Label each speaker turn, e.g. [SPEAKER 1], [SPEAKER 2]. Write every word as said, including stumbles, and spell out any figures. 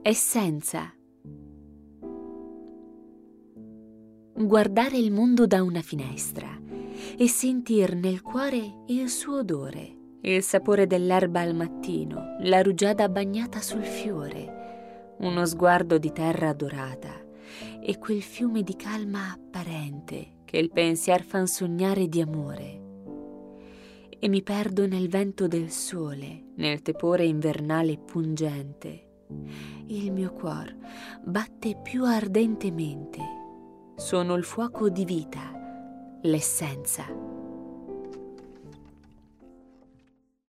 [SPEAKER 1] Essenza. Guardare il mondo da una finestra e sentir nel cuore il suo odore, il sapore dell'erba al mattino, la rugiada bagnata sul fiore, uno sguardo di terra dorata e quel fiume di calma apparente che il pensier fan sognare di amore. E mi perdo nel vento del sole, nel tepore invernale pungente. Il mio cuor batte più ardentemente. Sono il fuoco di vita, l'essenza.